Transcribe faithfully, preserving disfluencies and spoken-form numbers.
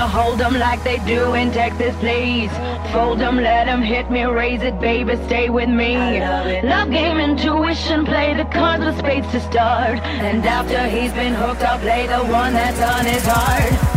wanna hold 'em like they do in Texas, please. Fold 'em, let 'em hit me, raise it, baby, stay with me. Love, love game, intuition, play the cards with spades to start. And after he's been hooked, I'll play the one that's on his heart.